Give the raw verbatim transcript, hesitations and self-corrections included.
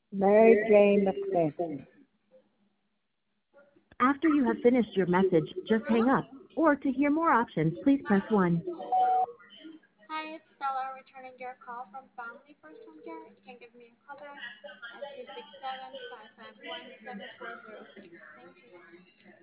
Mary Jane McSmith. After you have finished your message, just hang up. Or to hear more options, please press one. Hi, it's Stella returning your call from Family First Home Care. You can give me a call back at two six seven, five five one, seven four zero six. Thank you.